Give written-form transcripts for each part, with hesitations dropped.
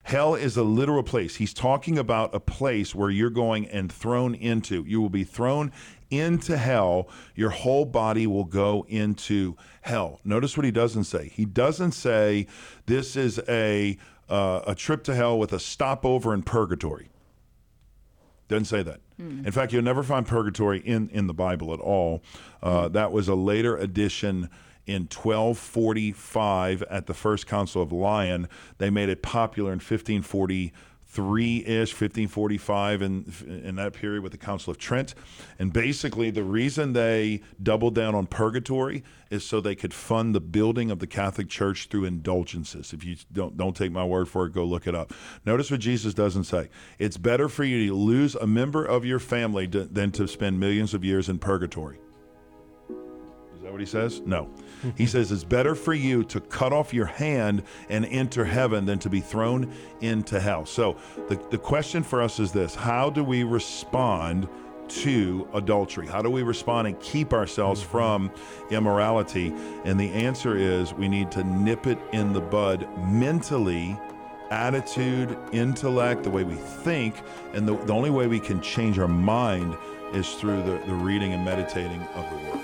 Hell is a literal place. He's talking about a place where you're going and thrown into. You will be thrown into hell. Your whole body will go into hell. Notice what he doesn't say. He doesn't say this is a trip to hell with a stopover in purgatory. Doesn't say that. In fact, you'll never find purgatory in the Bible at all. That was a later addition in 1245 at the First Council of Lyon. They made it popular in 1543-ish, 1545 in that period with the Council of Trent. And basically the reason they doubled down on purgatory is so they could fund the building of the Catholic Church through indulgences. If you don't take my word for it, go look it up. Notice what Jesus doesn't say. It's better for you to lose a member of your family than to spend millions of years in purgatory. Is that what he says? No. He says it's better for you to cut off your hand and enter heaven than to be thrown into hell. So the question for us is this: how do we respond to adultery? How do we respond and keep ourselves from immorality? And the answer is we need to nip it in the bud mentally, attitude, intellect, the way we think. And the only way we can change our mind is through the reading and meditating of the Word.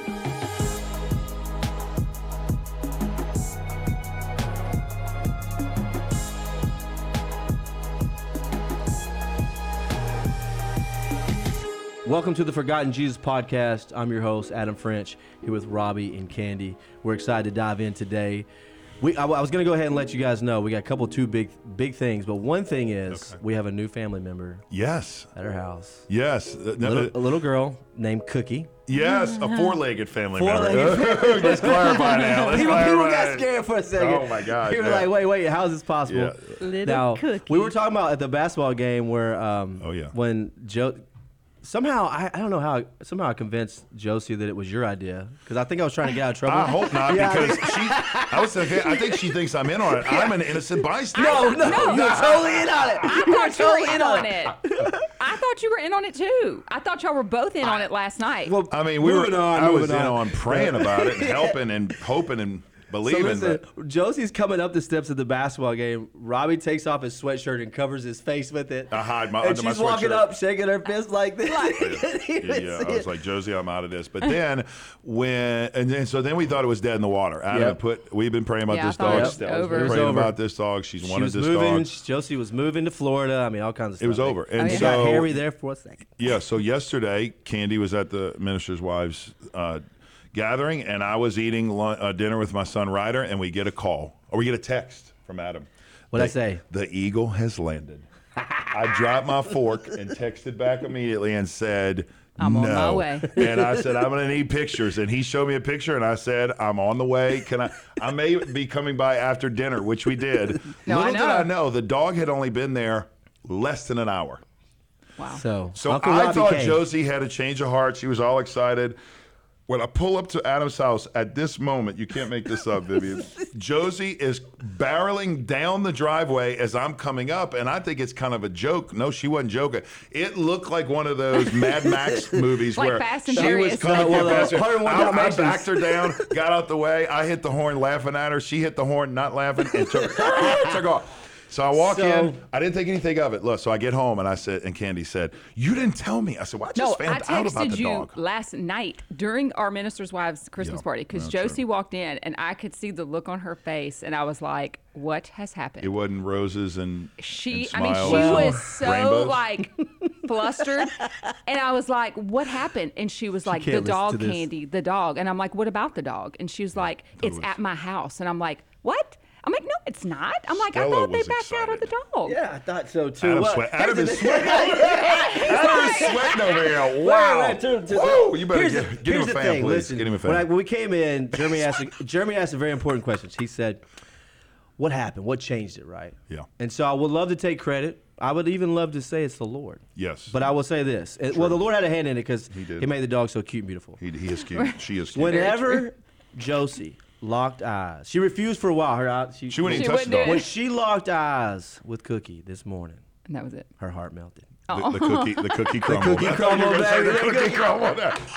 Welcome to the Forgotten Jesus podcast. I'm your host, Adam French, here with Robbie and Candy. We're excited to dive in today. I was going to go ahead and let you guys know we got two big things, but one thing is we have a new family member. Yes. At our house. Yes. A little girl named Cookie. Yes, a four-legged family member. Let's clarify now. People got scared for a second. Oh my God! People were like, "Wait, how is this possible?" Yeah. Little Cookie. We were talking about at the basketball game where, when Joe. Somehow, I don't know how, somehow I convinced Josie that it was your idea, because I think I was trying to get out of trouble. I hope not, because I think she thinks I'm in on it. I'm an innocent bystander. No, you're totally in on it. I thought you were in on it. I thought you were in on it too. I thought y'all were both in on it last night. Well, I mean, I was in on praying about it and helping and hoping and believing. So listen, Josie's coming up the steps of the basketball game. Robbie takes off his sweatshirt and covers his face with it. I hide and under my sweatshirt. She's walking up, shaking her fist like this. I was like, Josie, I'm out of this. But then so then we thought it was dead in the water. We've been praying about this dog. Stella's been praying about this dog. She wanted this dog. Josie was moving to Florida. I mean, all kinds of stuff. It was over. And so got hairy there for a second. Yeah. So yesterday, Candy was at the minister's wife's gathering, and I was eating dinner with my son Ryder, and we get a call, or we get a text from Adam. What'd I say? The eagle has landed. I dropped my fork and texted back immediately and said, I'm on my way. And I said, I'm going to need pictures. And he showed me a picture, and I said, I'm on the way. I may be coming by after dinner, which we did. Little did I know, the dog had only been there less than an hour. Wow. So I thought Josie had a change of heart. She was all excited. When I pull up to Adam's house at this moment, you can't make this up, Vivian. Josie is barreling down the driveway as I'm coming up, and I think it's kind of a joke. No, she wasn't joking. It looked like one of those Mad Max movies like where Fast and she Furious. was coming faster. I Dalmatians. backed her down, got out the way. I hit the horn laughing at her. She hit the horn not laughing and took off. So I walk in. I didn't think anything of it. Look, so I get home and Candy said, "You didn't tell me." I said, "Well, I just found out about the dog." I texted you last night during our minister's wife's Christmas party because Josie walked in and I could see the look on her face, and I was like, "What has happened?" It wasn't roses and she smiles, was so rainbows. like flustered, and I was like, "What happened?" And she was like, "The dog, Candy, the dog." And I'm like, "What about the dog?" And she was like, "It's at my house." And I'm like, "What?" I'm like, "No, it's not." I'm like, Stella "I thought they was backed out of the dog." Yeah, I thought so too. Adam is sweating. Adam is sweating over here. Wow. Whoa, you better get him a fan, please. Listen, get him a fan. when we came in, Jeremy asked a very important question. He said, "What happened? What changed it?" Right? Yeah. And so I would love to take credit. I would even love to say it's the Lord. Yes. But I will say this. Well, the Lord had a hand in it because did. he made the dog so cute and beautiful. He is cute. She is cute. Whenever Josie locked eyes, she refused for a while. She wouldn't even touch the dog. When she locked eyes with Cookie this morning, And that was it. her heart melted. The cookie crumbled. cookie crumbled, baby. The cookie crumbled.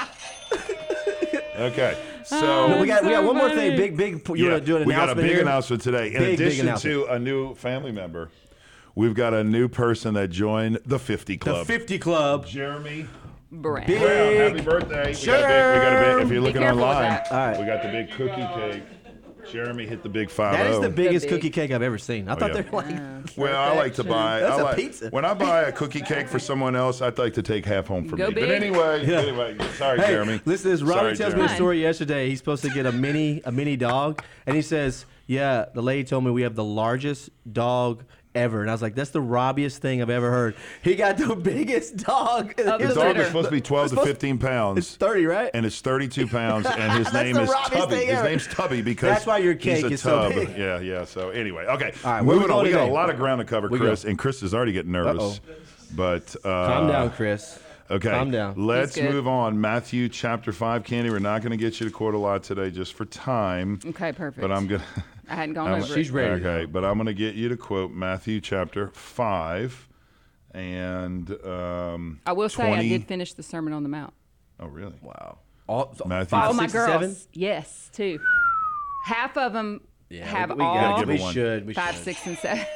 Okay, so we got one more thing. Big. You want to do an announcement? We got a big here? announcement today. In Big addition announcement. to a new family member, We've got a new person that joined the 50 Club. The 50 Club. Jeremy Brown. Brown. Happy birthday. Sure. We got a big, if you're looking careful with online, that. All right. we got the big cookie cake. Jeremy hit the big 5-0. That is the biggest big- cookie cake I've ever seen. I thought yeah. they were like, Well, I like to buy. That's I a like, pizza. When I buy a cookie cake for someone else, I'd like to take half home for Go me. But big. anyway, sorry, hey, Jeremy. listen to this. Robbie Sorry, tells me Jeremy. a story yesterday. He's supposed to get a mini dog, and he says, "Yeah, the lady told me we have the largest dog ever." And I was like, "That's the Robbiest thing I've ever heard." He got the biggest dog. Of The the dog litter. is supposed to be 12 to 15 pounds. It's 30, right? And it's 32 pounds, and his That's name the is Robbiest Tubby. thing His ever. name's Tubby because That's why your he's cake a is so tub. big. Yeah. So anyway, okay. All right, where we moving on. going We got a today? lot of ground to cover, We Chris, go. and Chris is already getting nervous. But Calm down, Chris. Okay. Calm down. Let's He's good. move on. Matthew chapter 5, Candy. We're not going to get you to quote a lot today just for time. Okay, perfect. But I'm going to. I hadn't gone over She's it. ready. Okay, but I'm going to get you to quote Matthew chapter 5 and I will say I 20 did finish the Sermon on the Mount. Oh, really? Wow. Matthew Five, Oh, my 6, and girls. 7? Yes, too. Half of them have we all gotta give we it one. should. We 5, should. 6, and 7.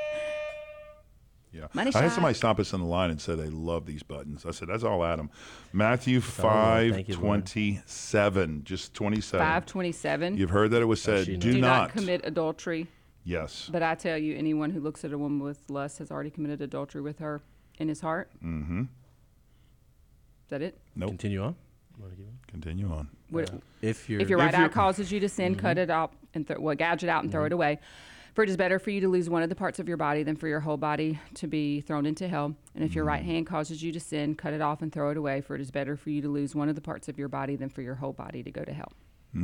Yeah. Money I had shot. somebody stop us in the line and said they love these buttons. I said, that's all Adam. Matthew all right. 5, Thank you, Lord. 27. Just 27. 5:27. You've heard that it was said, she knows. do Do not. not commit adultery. Yes. But I tell you, anyone who looks at a woman with lust has already committed adultery with her in his heart. Mm-hmm. Is that it? Nope. Continue on. Continue on. What- If you're If your right If eye you're- causes you to sin, cut it out and gouge it out and throw it away. For it is better for you to lose one of the parts of your body than for your whole body to be thrown into hell. And if your right hand causes you to sin, cut it off and throw it away. For it is better for you to lose one of the parts of your body than for your whole body to go to hell.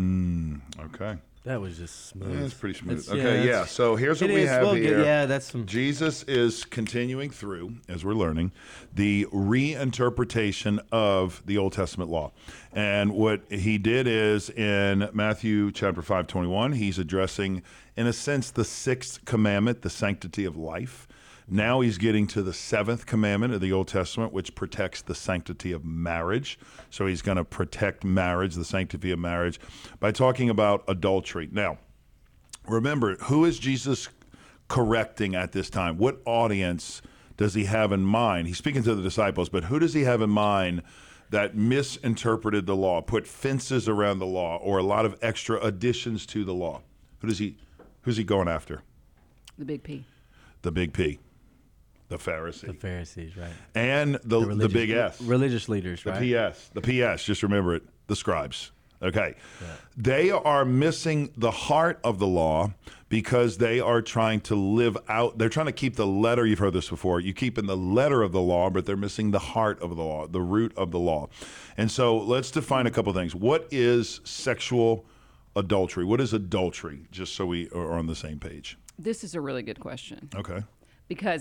Okay. that was just smooth. That's pretty smooth. It's- Okay, yeah. it's- So here's what it we is. have Well, here. yeah, that's some. Jesus is continuing through, as we're learning, the reinterpretation of the Old Testament law. And what he did is in Matthew chapter 5:21, he's addressing, in a sense, the sixth commandment, the sanctity of life. Now he's getting to the seventh commandment of the Old Testament, which protects the sanctity of marriage. So he's going to protect marriage, the sanctity of marriage, by talking about adultery. Now, remember, who is Jesus correcting at this time? What audience does he have in mind? He's speaking to the disciples, but who does he have in mind that misinterpreted the law, put fences around the law, or a lot of extra additions to the law? Who's he going after? The big P. The big P, the Pharisee, The Pharisees, right? and the big S. Religious leaders, The right? the PS, just remember it, the scribes. Okay. They are missing the heart of the law because they are trying to live out, they're trying to keep the letter. You've heard this before. You keep in the letter of the law, but they're missing the heart of the law, the root of the law. And so let's define a couple things. What is sexual adultery? What is adultery? Just so we are on the same page. This is a really good question Okay. because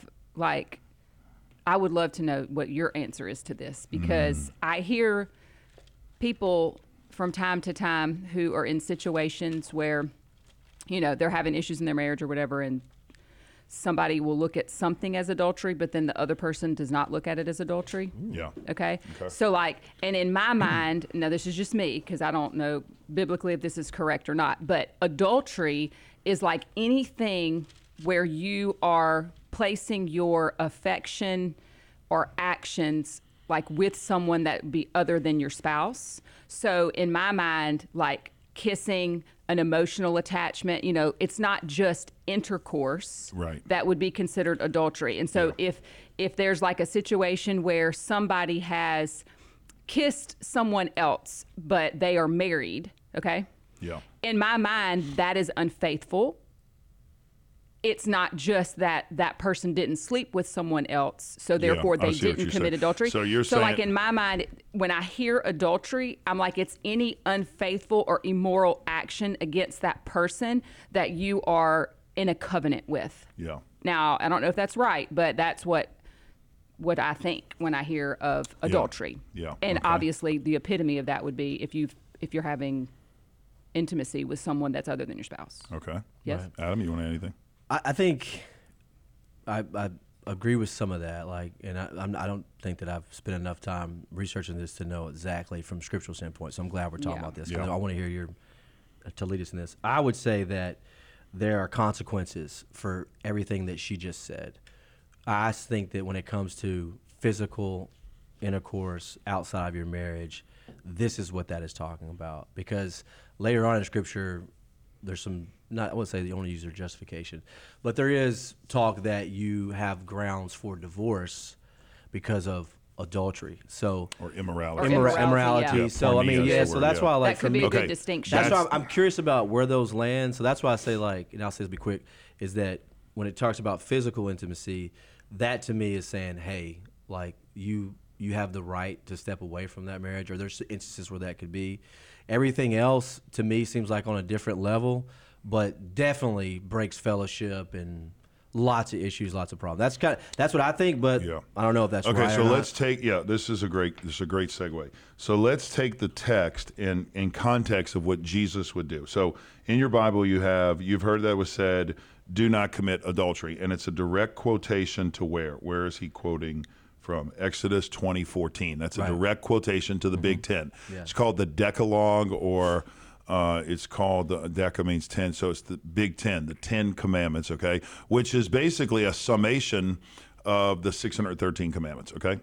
I would love to know what your answer is to this because I hear people from time to time who are in situations where, they're having issues in their marriage or whatever, and somebody will look at something as adultery, but then the other person does not look at it as adultery. Yeah. Okay. So and in my mind, now this is just me because I don't know biblically if this is correct or not, but adultery is like anything where you are placing your affection or actions like with someone that would be other than your spouse. So in my mind, like kissing, an emotional attachment, it's not just intercourse. Right. That would be considered adultery. And so if there's like a situation where somebody has kissed someone else, but they are married, okay? Yeah. In my mind, that is unfaithful. It's not just that person didn't sleep with someone else, so therefore I they see what didn't you're commit saying. adultery. So you're like saying- in my mind, when I hear adultery, I'm like, it's any unfaithful or immoral action against that person that you are in a covenant with. Yeah. Now, I don't know if that's right, but that's what I think when I hear of adultery. Yeah. And Okay. obviously, the epitome of that would be if you're having intimacy with someone that's other than your spouse. Okay. Yes. Right. Adam, you want to add anything? I think I agree with some of that. And I don't think that I've spent enough time researching this to know exactly from scriptural standpoint. So I'm glad we're talking Yeah. about this because Yeah. I want to hear to lead us in this. I would say that there are consequences for everything that she just said. I think that when it comes to physical intercourse outside of your marriage, this is what that is talking about. Because later on in Scripture, there's some, not I wouldn't say they only use their justification, but there is talk that you have grounds for divorce because of adultery. So or immorality. Immorality. Yeah. So I mean, so that's why, like, that could be a good distinction. That's why I'm curious about where those land. So that's why I say, like, and I'll say this, be quick, is that when it talks about physical intimacy, that to me is saying, hey, like, you have the right to step away from that marriage, or there's instances where that could be. Everything else to me seems like on a different level, but definitely breaks fellowship and lots of issues, lots of problems. That's what I think, but I don't know if that's right. Okay, so or not. let's take this is a great segue. So let's take the text in context of what Jesus would do. So in your Bible you've heard that was said, do not commit adultery, and it's a direct quotation to where? Where is he quoting from? Exodus 20:14. That's a direct quotation to the Big Ten. Yeah. It's called the Decalogue, or it's called, Deca means 10, so it's the Big Ten, the 10 Commandments, okay? Which is basically a summation of the 613 commandments, okay?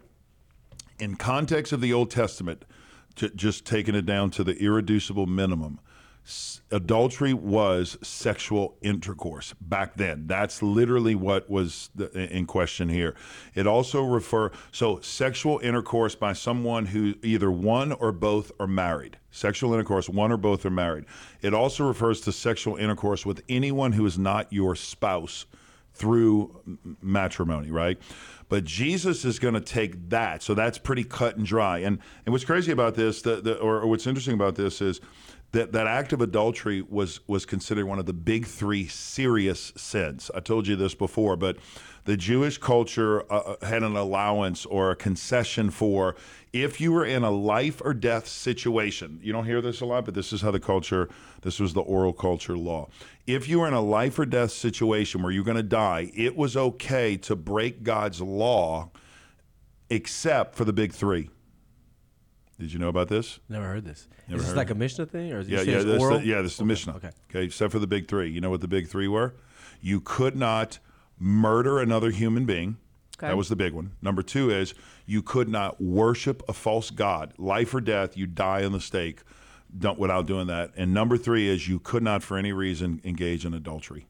In context of the Old Testament, just taking it down to the irreducible minimum, adultery was sexual intercourse back then. That's literally what was in question here. It also so sexual intercourse by someone who either one or both are married. Sexual intercourse, one or both are married. It also refers to sexual intercourse with anyone who is not your spouse through matrimony, right? But Jesus is going to take that. So that's pretty cut and dry. And what's crazy about this, or what's interesting about this is that act of adultery was considered one of the big three serious sins. I told you this before, but the Jewish culture had an allowance or a concession for if you were in a life or death situation. You don't hear this a lot, but this is how this was the oral culture law. If you were in a life or death situation where you're going to die, it was okay to break God's law except for the big three. Did you know about this? Never heard this. Is this like a Mishnah thing? Or is this is the Mishnah. Okay, except for the big three. You know what the big three were? You could not murder another human being. Okay. That was the big one. Number two is you could not worship a false god. Life or death, you die on the stake without doing that. And number three is you could not for any reason engage in adultery.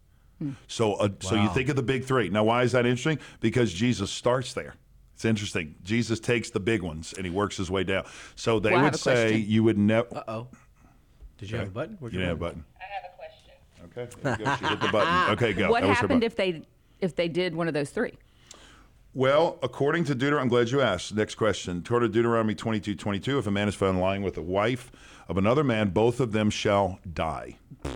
So you think of the big three. Now, why is that interesting? Because Jesus starts there. It's interesting. Jesus takes the big ones and he works his way down. So they would say you would never. Uh-oh. Did you have a button? You didn't have a button. I have a question. Okay. There you go. She hit the button. Okay, go. What happened if they did one of those three? Well, according to Deuteronomy, I'm glad you asked. Next question. Toward Deuteronomy 22:22, if a man is found lying with a wife of another man, both of them shall die.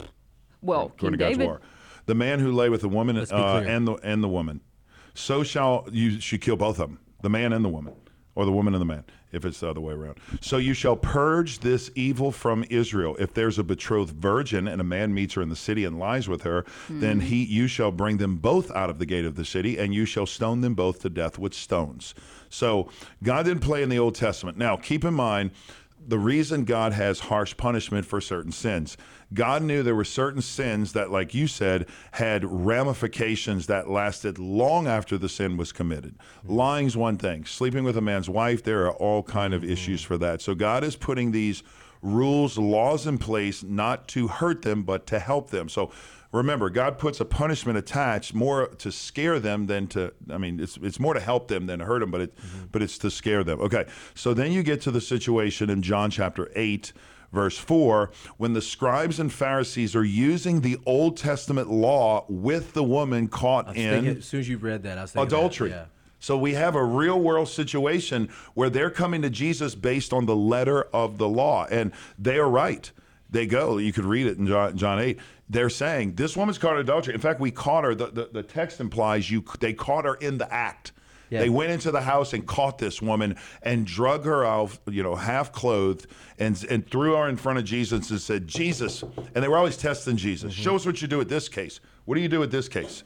Well, according to God's David. law. The man who lay with the woman and the woman, so shall you should kill both of them. The man and the woman, or the woman and the man, if it's the other way around. So you shall purge this evil from Israel. If there's a betrothed virgin and a man meets her in the city and lies with her, then you shall bring them both out of the gate of the city, and you shall stone them both to death with stones. So God didn't play in the Old Testament. Now, keep in mind, the reason God has harsh punishment for certain sins, God knew there were certain sins that, like you said, had ramifications that lasted long after the sin was committed. Lying's one thing. Sleeping with a man's wife, there are all kind of issues for that. So God is putting these rules, laws in place not to hurt them, but to help them. So remember, God puts a punishment attached more to scare them than to, it's more to help them than to hurt them, but it's to scare them. Okay, so then you get to the situation in John chapter 8, verse 4, when the scribes and Pharisees are using the Old Testament law with the woman caught in as soon as you read that, I was thinking adultery. That, yeah. So we have a real world situation where they're coming to Jesus based on the letter of the law, and they are right. They go, you could read it in John 8. They're saying, this woman's caught in adultery. In fact, we caught her. The text implies they caught her in the act. Yeah. They went into the house and caught this woman and drug her out, half clothed, and threw her in front of Jesus and said, Jesus. And they were always testing Jesus. Show us what you do with this case. What do you do with this case?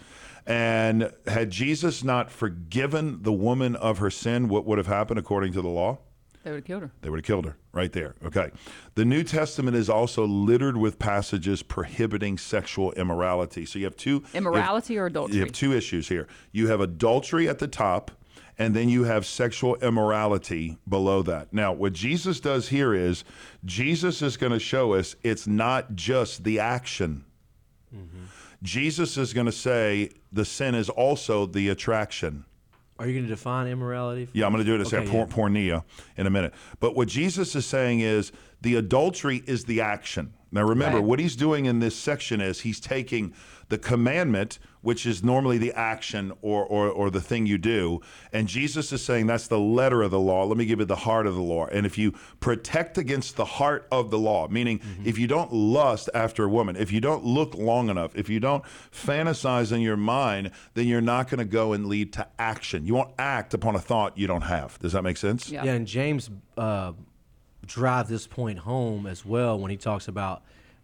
And had Jesus not forgiven the woman of her sin, what would have happened according to the law? They would have killed her. They would have killed her right there. Okay. The New Testament is also littered with passages prohibiting sexual immorality. So you have two immorality or adultery. You have two issues here. You have adultery at the top, and then you have sexual immorality below that. Now, what Jesus does here is Jesus is going to show us it's not just the action. Mm-hmm. Jesus is going to say the sin is also the attraction. Are you going to define immorality? Yeah, I'm going to do it as porneia in a minute. But what Jesus is saying is the adultery is the action. Now remember, what he's doing in this section is he's taking the commandment, which is normally the action or the thing you do, and Jesus is saying that's the letter of the law. Let me give you the heart of the law. And if you protect against the heart of the law, meaning if you don't lust after a woman, if you don't look long enough, if you don't fantasize in your mind, then you're not going to go and lead to action. You won't act upon a thought you don't have. Does that make sense? Yeah, and James drive this point home as well when he talks about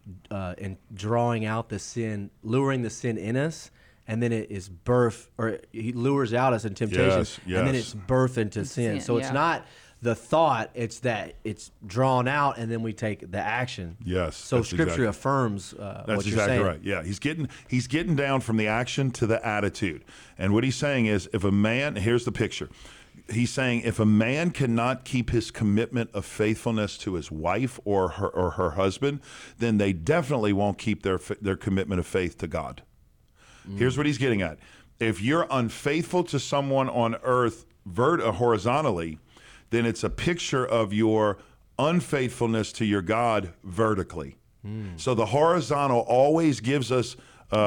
in drawing out the sin, luring the sin in us, and then it is birth, or he lures out us in temptation, and then it's birth into sin. So it's not the thought; it's that it's drawn out, and then we take the action. Yes. So Scripture affirms that's what you're exactly saying. right. Yeah, he's getting down from the action to the attitude, and what he's saying is, if a man, here's the picture. He's saying if a man cannot keep his commitment of faithfulness to his wife or her husband, then they definitely won't keep their commitment of faith to God. Here's what he's getting at. If you're unfaithful to someone on earth horizontally, then it's a picture of your unfaithfulness to your God vertically. So the horizontal always gives us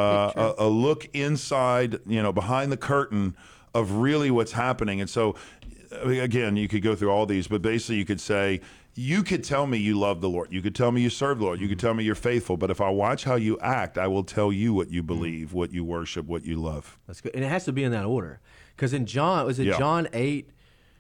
a look inside, behind the curtain of really what's happening. And so, again, you could go through all these, but basically you could say, you could tell me you love the Lord. You could tell me you serve the Lord. You could tell me you're faithful. But if I watch how you act, I will tell you what you believe, what you worship, what you love. That's good. And it has to be in that order. Because in John, John 8?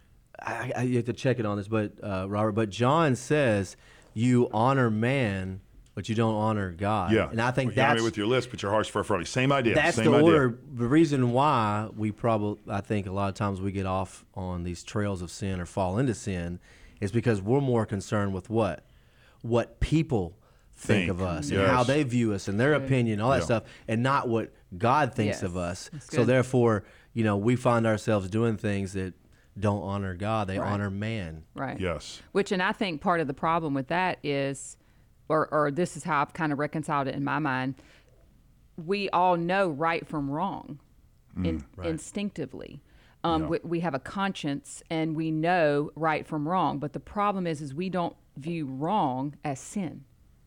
You have to check it on this, but Robert, but John says you honor man, but you don't honor God. Yeah. And I think you honor with your lips, but your heart's far from you. Same idea. That's Same the idea. order. The reason why I think a lot of times we get off on these trails of sin or fall into sin is because we're more concerned with what people think of us and how they view us and their opinion, all that stuff, and not what God thinks of us. So therefore, we find ourselves doing things that don't honor God. They honor man. Right. Yes. And I think part of the problem with that is, or this is how I've kind of reconciled it in my mind, we all know right from wrong instinctively. We have a conscience and we know right from wrong, but the problem is we don't view wrong as sin.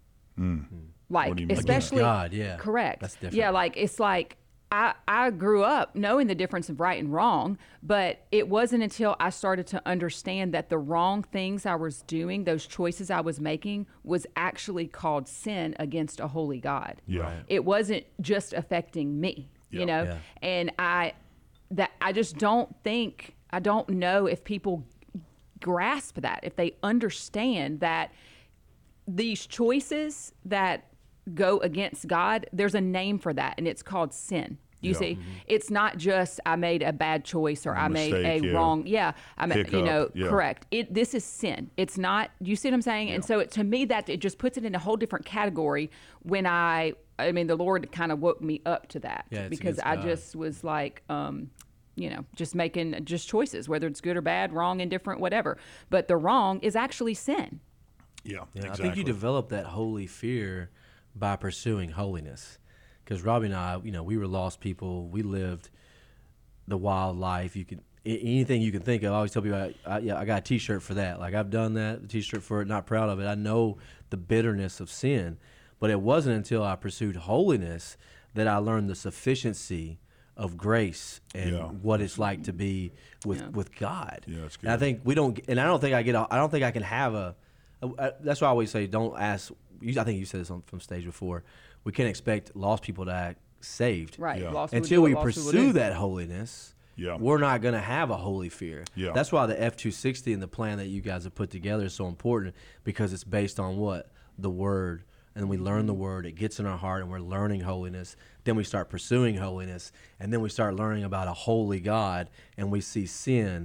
Like, especially God, correct. That's different. Yeah, it's like I grew up knowing the difference of right and wrong, but it wasn't until I started to understand that the wrong things I was doing, those choices I was making, was actually called sin against a holy God. Yeah. Right. It wasn't just affecting me, and I just don't know if people grasp that, if they understand that these choices that go against God, there's a name for that, and it's called sin. You see, it's not just I made a bad choice or I made a wrong. Correct. This is sin. It's not. You see what I'm saying? Yeah. And so to me, that it just puts it in a whole different category. When the Lord kind of woke me up to that because I just was like, just making choices, whether it's good or bad, wrong, indifferent, whatever. But the wrong is actually sin. Yeah, exactly. I think you develop that holy fear by pursuing holiness. Because Robbie and I, we were lost people. We lived the wild life. Anything you can think of. I always tell people, I got a T-shirt for that. Like, I've done that, a T-shirt for it, not proud of it. I know the bitterness of sin. But it wasn't until I pursued holiness that I learned the sufficiency of grace and what it's like to be with God. Yeah, that's good. And I think I don't think I can have that's why I always say, don't ask. I think you said this from stage before. We can't expect lost people to act saved. Right. Yeah. Until we pursue that holiness, we're not going to have a holy fear. Yeah. That's why the F260 and the plan that you guys have put together is so important, because it's based on what? The Word. And we learn the Word. It gets in our heart, and we're learning holiness. Then we start pursuing holiness, and then we start learning about a holy God, and we see sin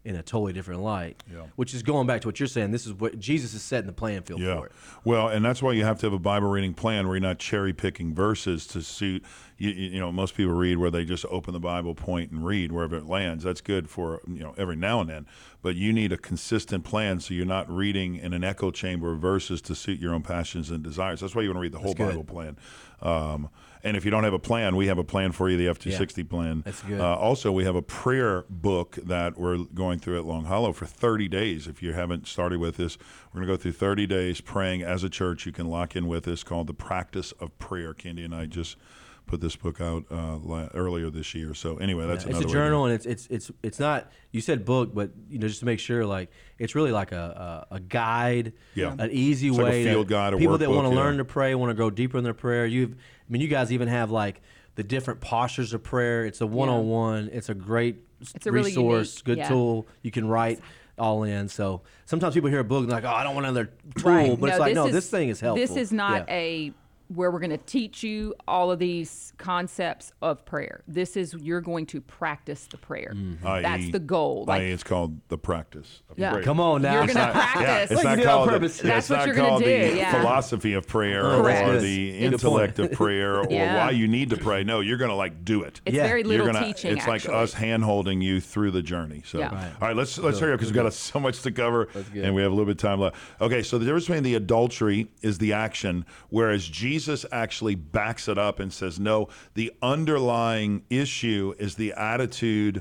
in a totally different light. Yeah. Which is going back to what you're saying. This is what Jesus is setting the playing field for it. Well, and that's why you have to have a Bible reading plan where you're not cherry picking verses to suit. You know, most people read where they just open the Bible, point, and read wherever it lands. That's good for, you know, every now and then. But you need a consistent plan so you're not reading in an echo chamber of verses to suit your own passions and desires. That's why you want to read the whole Bible plan. And if you don't have a plan, we have a plan for you, the F260 plan. That's good. Also, we have a prayer book that we're going through at Long Hollow for 30 days. If you haven't started with this, we're going to go through 30 days praying as a church. You can lock in with us, called The Practice of Prayer. Candy and I just put this book out earlier this year. So anyway, that's another it's a journal, and it's not, you said book, but you know, just to make sure, like, it's really like a guide, an easy it's way like a field guide, a people that workbook, want to learn to pray, want to go deeper in their prayer. You guys even have like the different postures of prayer. It's a 101. It's a great it's a really resource, unique, good tool. You can write all in. So sometimes people hear a book and they're like, oh, I don't want another tool. Right. But it's like, no, this thing is helpful. This is not where we're going to teach you all of these concepts of prayer. This is, you're going to practice the prayer. That's the goal. Like, it's called The Practice of Prayer. Come on now. You're going to practice. It's not you do it on called purpose. That's what you're going to do, the philosophy of prayer Correct. or the intellect of prayer or why you need to pray. No, you're going to like do it. It's very little teaching, It's like us hand-holding you through the journey. So, all right, let's hurry up because we've got so much to cover and we have a little bit of time left. Okay, so the difference between the adultery is the action, whereas Jesus actually backs it up and says, no, the underlying issue is the attitude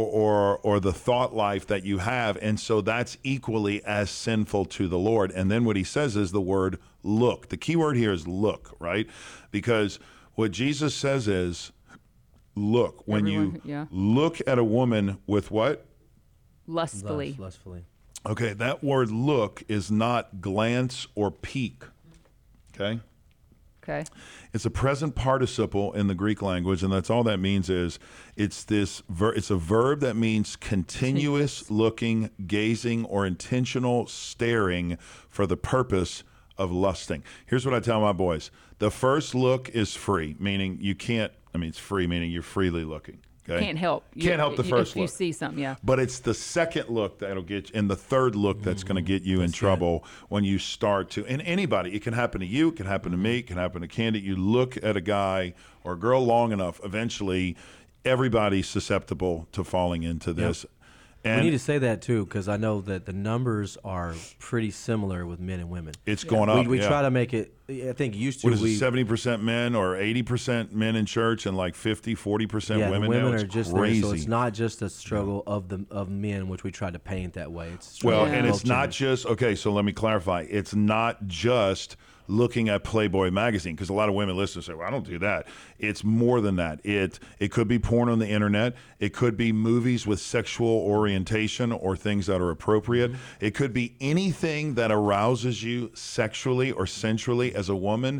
or the thought life that you have. And so that's equally as sinful to the Lord. And then what he says is the word look. The key word here is look, right? Because what Jesus says is look. When you look at a woman with what? Lustfully. Lustfully. Okay, that word look is not glance or peek. Okay? Okay. It's a present participle in the Greek language, and that's all that means is it's a verb that means continuous looking, gazing, or intentional staring for the purpose of lusting. Here's what I tell my boys. The first look is free, meaning you can't, it's free, meaning you're freely looking. Okay? Can't help. Can't help the first look. look. If you see something, But it's the second look that'll get you, and the third look that's going to get you in trouble when you start to, and anybody, it can happen to you, it can happen to me, it can happen to Candy. You look at a guy or a girl long enough, eventually everybody's susceptible to falling into this. And we need to say that too, because I know that the numbers are pretty similar with men and women. It's going up. We try to make it, I think used to. What is it, 70% men or 80% men in church and like 40% women? Women now? are just crazy. There, so it's not just a struggle of men, which we try to paint that way. It's and it's not just, okay, so let me clarify. It's not just looking at Playboy magazine, because a lot of women listen and say, well, I don't do that. It's more than that. It could be porn on the internet. It could be movies with sexual orientation or things that are appropriate. It could be anything that arouses you sexually or sensually as a woman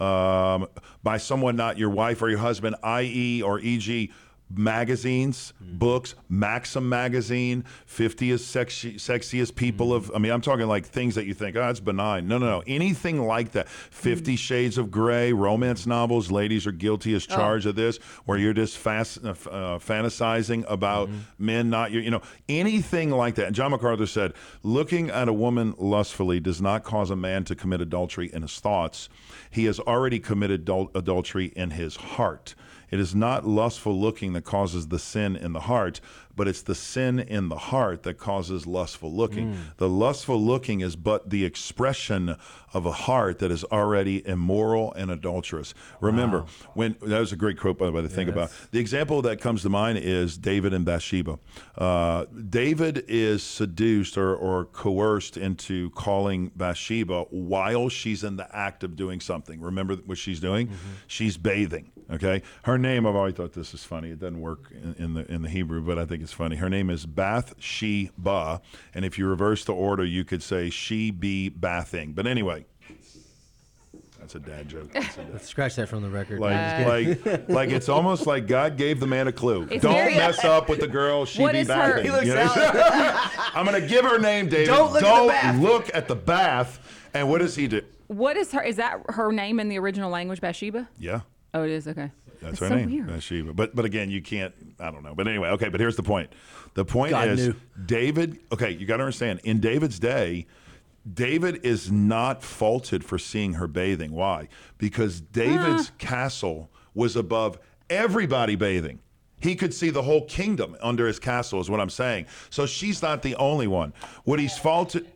by someone not your wife or your husband, i.e. or e.g. magazines, books, Maxim magazine, 50th sexiest people of, I'm talking like things that you think, oh, it's benign. No. Anything like that. 50 Shades of Grey, romance novels, ladies are guilty as charged of this, where you're just fantasizing about men, not your, anything like that. And John MacArthur said, looking at a woman lustfully does not cause a man to commit adultery in his thoughts. He has already committed adultery in his heart. It is not lustful looking that causes the sin in the heart, but it's the sin in the heart that causes lustful looking. The lustful looking is but the expression of a heart that is already immoral and adulterous. Remember, that was a great quote, by the way, to think about. The example that comes to mind is David and Bathsheba. David is seduced or coerced into calling Bathsheba while she's in the act of doing something. Remember what she's doing? She's bathing. Okay, her name, I've always thought this is funny. It doesn't work in the Hebrew, but I think it's funny. Her name is Bathsheba, and if you reverse the order, you could say she be bathing. But anyway, that's a dad joke. Let's scratch that from the record. Like it's almost like God gave the man a clue. Don't mess up with the girl. She be bathing. I'm going to give her name, David. Don't look at the bath. And what does he do? What is her? Is that her name in the original language, Bathsheba? Yeah. Oh, it is? Okay. That's That's her so name, weird. Bathsheba. But again, you can't. I don't know. But anyway, okay. But here's the point. The point God is knew. David. Okay, you got to understand. In David's day, David is not faulted for seeing her bathing. Why? Because David's castle was above everybody bathing. He could see the whole kingdom under his castle, is what I'm saying. So she's not the only one. What he's faulted.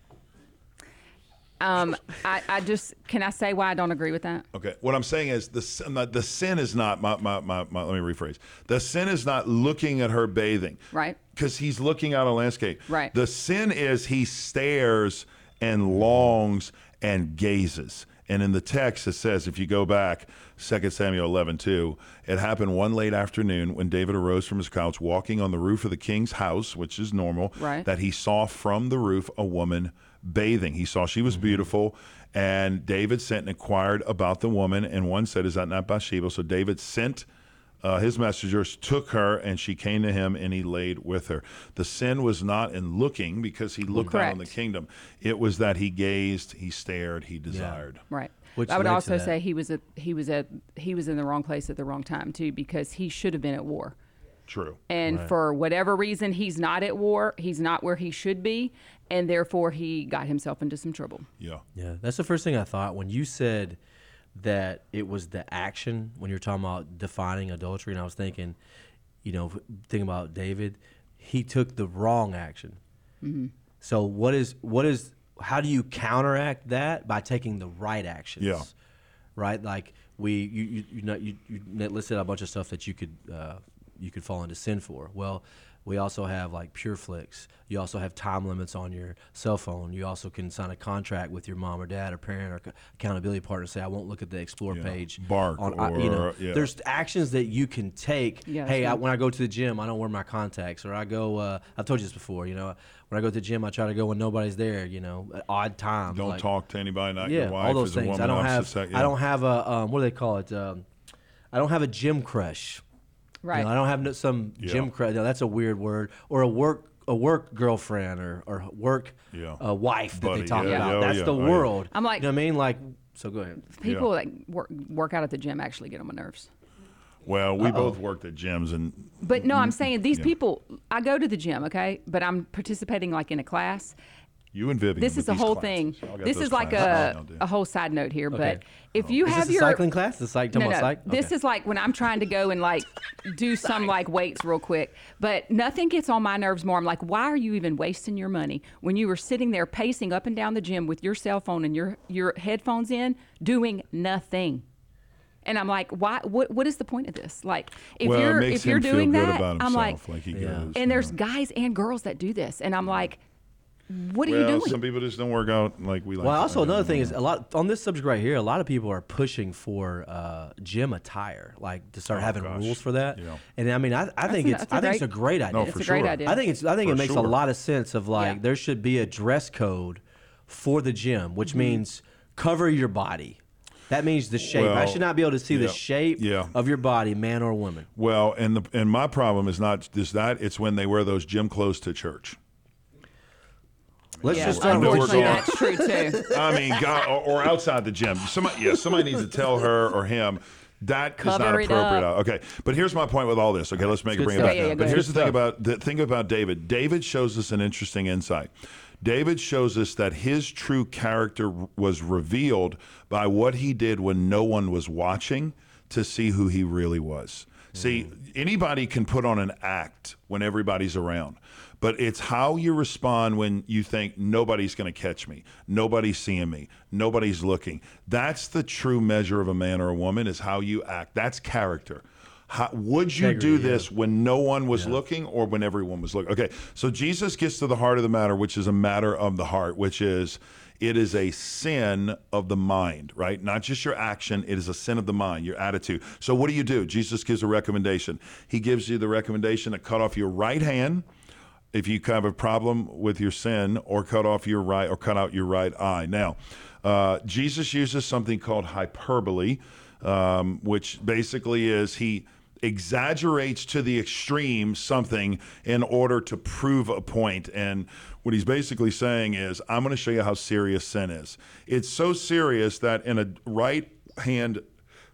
I just, can I say why I don't agree with that? Okay, what I'm saying is the sin is not let me rephrase. The sin is not looking at her bathing, Right. Because he's looking out a landscape. Right. The sin is he stares and longs and gazes. And in the text, it says, if you go back, 2 Samuel 11:2, it happened one late afternoon when David arose from his couch, walking on the roof of the king's house, which is normal, Right. that he saw from the roof a woman bathing. He saw she was beautiful, and David sent and inquired about the woman, and one said, is that not Bathsheba? So David sent his messengers, took her, and she came to him, and he laid with her. The sin was not in looking, because he looked out on the Correct. kingdom. It was that he gazed, he stared, he desired. Right. Which I would led to also that. say he was in the wrong place at the wrong time too, because he should have been at war. True. And for whatever reason, he's not at war. He's not where he should be, and therefore he got himself into some trouble. Yeah. Yeah, that's the first thing I thought when you said that it was the action when you're talking about defining adultery, and I was thinking, thinking about David, he took the wrong action. Mm-hmm. So how do you counteract that? By taking the right actions. Yeah. Right. Like you listed a bunch of stuff that you could fall into sin for. Well, we also have like Pure Flicks. You also have time limits on your cell phone. You also can sign a contract with your mom or dad or parent or accountability partner. Say, I won't look at the Explore page. Bark or There's actions that you can take. Yeah, hey, sure. when I go to the gym, I don't wear my contacts, or I go. I've told you this before. When I go to the gym, I try to go when nobody's there. At odd times. Don't talk to anybody, not your wife. all those as a things. woman, I don't have. opposite sex, I don't have a what do they call it? I don't have a gym crush. Right. I don't have some gym crush. No, that's a weird word. Or a work girlfriend or work wife that Buddy, they talk yeah, about. yeah, That's yeah. the Oh, yeah. world. I'm like- you know what I mean? Like, so go ahead. People that work out at the gym actually get on my nerves. Well, we both worked at gyms, and But no, I'm saying these people. I go to the gym, okay, but I'm participating like in a class. you and Vivian. This with is the these whole classes. thing. Y'all got This those is like classes. Y'all do. a whole side note here, but Okay. if you Is have this your a cycling class? The talking about psych? This Okay. is like when I'm trying to go and like do some like weights real quick, but nothing gets on my nerves more. I'm like, why are you even wasting your money when you were sitting there pacing up and down the gym with your cell phone and your headphones in, doing nothing? And I'm like, why? What is the point of this? Like, if Well, it you're makes if you're him feel doing good that, about I'm himself, like, he Yeah. goes. and there's guys and girls that do this, and I'm like, what are you Well, doing? some people just don't work out like we like. Well, to. also another thing is a lot on this subject right here. A lot of people are pushing for gym attire, like to start having gosh. rules for that. Yeah. And I mean, I think an- it's that's a I think it's a great- great idea. No, It's for a great sure. idea. I think For it makes sure. a lot of sense of like Yeah. there should be a dress code for the gym, which means cover your body. That means the shape. I Well, should not be able to see the yeah, shape yeah. of your body, man or woman. Well, and my problem is not just that; it's when they wear those gym clothes to church. Let's Yeah, just start know with we're unfortunately, going- that's true too. I mean, God, or outside the gym. Somebody needs to tell her or him that is not Cover it appropriate. up. Okay, but here's my point with all this. Okay, let's good bring it stuff. back. Yeah, yeah, go But ahead. here's the Good thing stuff. about David. David shows us an interesting insight. David shows us that his true character was revealed by what he did when no one was watching to see who he really was. See, anybody can put on an act when everybody's around, but it's how you respond when you think nobody's going to catch me, nobody's seeing me, nobody's looking. That's the true measure of a man or a woman, is how you act. That's character. Would you do Integrity, this when no one was looking or when everyone was looking? Okay, so Jesus gets to the heart of the matter, which is a matter of the heart, which is it is a sin of the mind, right? Not just your action, it is a sin of the mind, your attitude. So what do? Jesus gives a recommendation. He gives you the recommendation to cut off your right hand if you have a problem with your sin, or cut out your right eye. Now, Jesus uses something called hyperbole, which basically is he exaggerates to the extreme something in order to prove a point. And what he's basically saying is, I'm going to show you how serious sin is. It's so serious that in a right hand